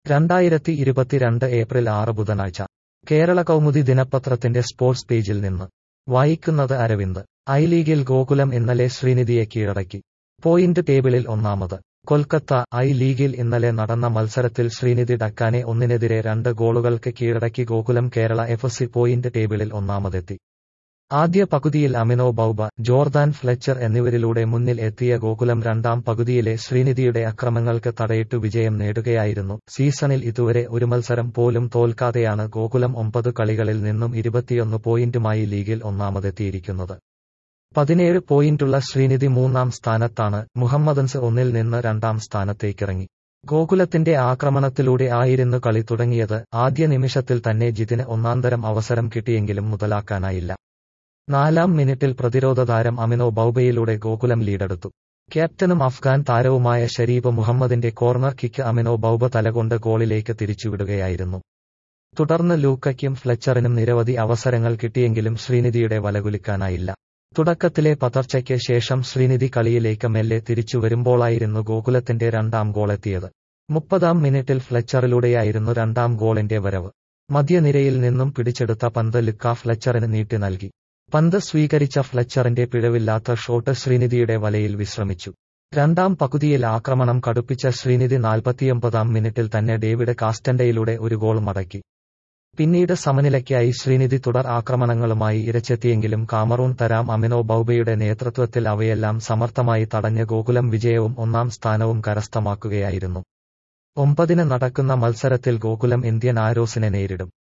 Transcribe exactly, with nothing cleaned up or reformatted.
രണ്ടായിരത്തി ഇരുപത്തിരണ്ട് ഏപ്രിൽ ആറ് ബുധനാഴ്ച കേരള കൗമുദി ദിനപത്രത്തിന്റെ സ്പോർട്സ് പേജിൽ നിന്ന് വായിക്കുന്നത് അരവിന്ദ്. ഐ ലീഗിൽ ഗോകുലം ഇന്നലെ ശ്രീനിധിയെ കീഴടക്കി. പോയിന്റ് ടേബിളിൽ ഒന്നാമത്. കൊൽക്കത്ത. ഐ ലീഗിൽ ഇന്നലെ നടന്ന മത്സരത്തിൽ ശ്രീനിധി ഡക്കാനെ ഒന്നിനെതിരെ രണ്ട് ഗോളുകൾക്ക് കീഴടക്കി Gokulam Kerala F C point ടേബിളിൽ ഒന്നാമതെത്തി. ആദ്യ പകുതിയിൽ അമിനോ ബൗബ, ജോർദാൻ ഫ്ലെച്ചർ എന്നിവരിലൂടെ മുന്നിൽ എത്തിയ ഗോകുലം രണ്ടാം പകുതിയിലെ ശ്രീനിധിയുടെ അക്രമങ്ങൾക്ക് തടയിട്ടു വിജയം നേടുകയായിരുന്നു. സീസണിൽ ഇതുവരെ ഒരു മത്സരം പോലും തോൽക്കാതെയാണ് ഗോകുലം ഒമ്പത് കളികളിൽ നിന്നും ഇരുപത്തിയൊന്ന് പോയിന്റുമായി ലീഗിൽ ഒന്നാമതെത്തിയിരിക്കുന്നത്. പതിനേഴ് പോയിന്റുള്ള ശ്രീനിധി മൂന്നാം സ്ഥാനത്താണ്. മുഹമ്മദൻസ് ഒന്നിൽ നിന്ന് രണ്ടാം സ്ഥാനത്തേക്കിറങ്ങി. ഗോകുലത്തിന്റെ ആക്രമണത്തിലൂടെ ആയിരുന്നു കളി തുടങ്ങിയത്. ആദ്യ നിമിഷത്തിൽ തന്നെ ജിതിന് ഒന്നാന്തരം അവസരം കിട്ടിയെങ്കിലും മുതലാക്കാനായില്ല. നാലാം മിനിറ്റിൽ പ്രതിരോധ താരം അമിനോ ബൗബയിലൂടെ ഗോകുലം ലീഡെടുത്തു. ക്യാപ്റ്റനും അഫ്ഗാൻ താരവുമായ ഷരീഫ് മുഹമ്മദിന്റെ കോർണർ കിക്ക് അമിനോ ബൗബ തലകൊണ്ട് ഗോളിലേക്ക് തിരിച്ചുവിടുകയായിരുന്നു. തുടർന്ന് ലൂക്കയ്ക്കും ഫ്ലെച്ചറിനും നിരവധി അവസരങ്ങൾ കിട്ടിയെങ്കിലും ശ്രീനിധിയുടെ വലകുലിക്കാനായില്ല. തുടക്കത്തിലെ പതർച്ചയ്ക്ക് ശേഷം ശ്രീനിധി കളിയിലേക്ക് മെല്ലെ തിരിച്ചു വരുമ്പോളായിരുന്നു ഗോകുലത്തിന്റെ രണ്ടാം ഗോളെത്തിയത്. മുപ്പതാം മിനിറ്റിൽ ഫ്ലെച്ചറിലൂടെയായിരുന്നു രണ്ടാം ഗോളിന്റെ വരവ്. മധ്യനിരയിൽ നിന്നും പിടിച്ചെടുത്ത പന്ത് ലുക്ക ഫ്ലെച്ചറിന് നീട്ടി നൽകി. പന്ത് സ്വീകരിച്ച ഫ്ലെച്ചറിന്റെ പിഴവില്ലാത്ത ഷോട്ട് ശ്രീനിധിയുടെ വലയിൽ വിശ്രമിച്ചു. രണ്ടാം പകുതിയിൽ ആക്രമണം കടുപ്പിച്ച ശ്രീനിധി നാൽപ്പത്തിയൊമ്പതാം മിനിറ്റിൽ തന്നെ ഡേവിഡ് കാസ്റ്റൻഡയിലൂടെ ഒരു ഗോൾ മടക്കി. പിന്നീട് സമനിലയ്ക്കായി ശ്രീനിധി തുടർ ആക്രമണങ്ങളുമായി ഇരച്ചെത്തിയെങ്കിലും കാമറൂൺ തരാം അമിനോ ബൗബയുടെ നേതൃത്വത്തിൽ അവയെല്ലാം സമർത്ഥമായി തടഞ്ഞ ഗോകുലം വിജയവും ഒന്നാം സ്ഥാനവും കരസ്ഥമാക്കുകയായിരുന്നു. ഒമ്പതിന് നടക്കുന്ന മത്സരത്തിൽ ഗോകുലം ഇന്ത്യൻ ആരോസിനെ നേരിടും.